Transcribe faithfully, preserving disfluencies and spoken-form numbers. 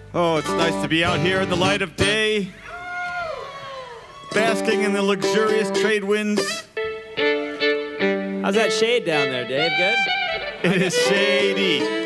Oh, it's nice to be out here in the light of day, basking in the luxurious trade winds. How's that shade down there, Dave? Good? It is shady.